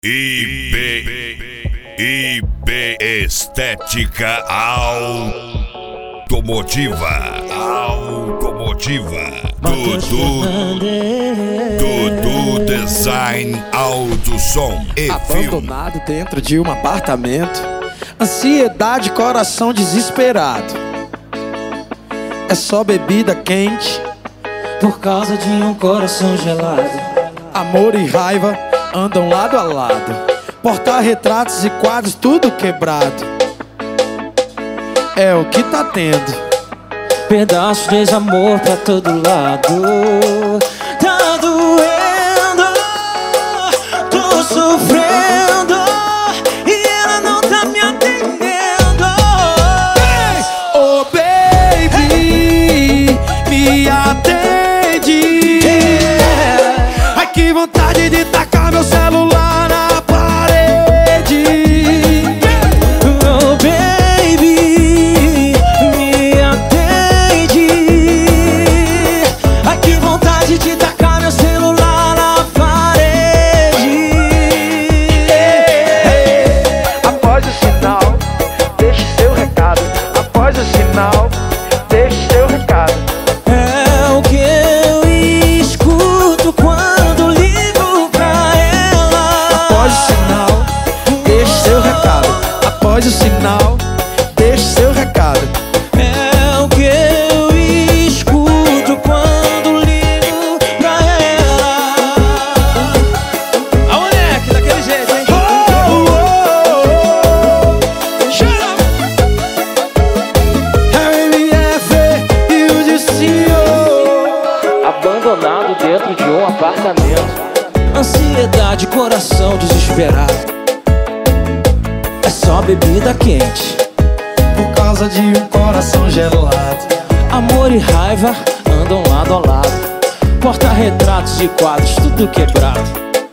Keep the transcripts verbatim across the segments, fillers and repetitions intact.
I B I B Estética Automotiva. Automotiva. Dudu. Dudu Design Auto Som e Abandonado filme. dentro de um apartamento. Ansiedade, coração desesperado. É só bebida quente por causa de um coração gelado. Amor e raiva andam lado a lado. Porta-retratos e quadros tudo quebrado. É o que tá tendo. Pedaços de desamor pra todo lado. Tá doendo, tô sofrendo e ela não tá me atendendo. Oh baby, me atende. Ai que vontade de tacar meu celular na parede. Oh baby, me atende. Ai que vontade de tacar meu celular na parede. Após o sinal, deixe seu recado. Após o sinal, deixe seu recado. É o que eu escuto quando ligo pra ela. Após o sinal, deixe seu recado. Após o sinal, deixe seu recado. É o que eu escuto quando ligo pra ela. A moleque, daquele jeito, hein? Oh, oh, oh. Shut up. R M F e o destino. Abandonado dentro de um apartamento. Ansiedade, coração desesperado. É só bebida quente. Por causa de um coração gelado. Amor e raiva andam lado a lado. Porta-retratos e quadros tudo quebrado.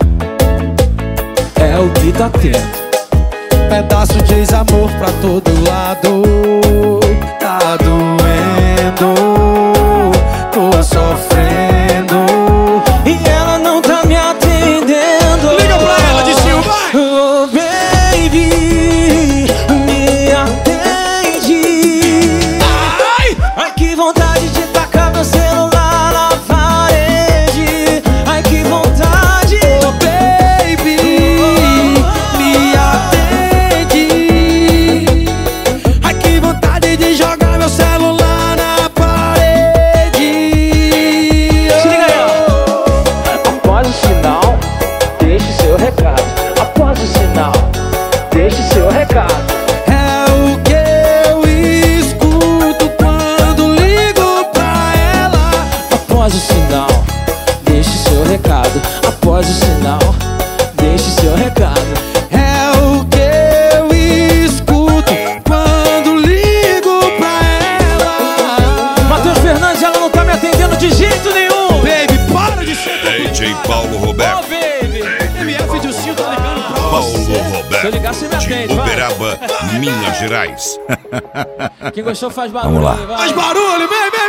É o que tá tendo. Pedaço de desamor pra todo lado. Tá doendo, tô sofrendo. E ela não tá me atendendo. Liga pra ela, Distinho, vai! Oh baby, me atende. Ai! Ai que vontade de tacar meu celular na parede. Ai que vontade. Oh baby, me atende. Ai que vontade de jogar meu celular na parede. Se liga aí, ó. Após o sinal, deixe seu recado. Após o sinal, deixe seu recado. É o que eu escuto quando ligo pra ela. Após o sinal, deixe seu recado. Após o sinal, deixe seu recado. É o que eu escuto quando ligo pra ela. Matheus Fernandes, ela não tá me atendendo de jeito nenhum. Baby, para de ser D J Paulo Ô, Roberto. baby. M F de Sil, tá ligando pra Paulo Se eu Roberto. ligar, você me De atende, vai. Uberaba, Minas Gerais. Quem gostou faz barulho. Vamos lá. aí, vai. Faz barulho, baby!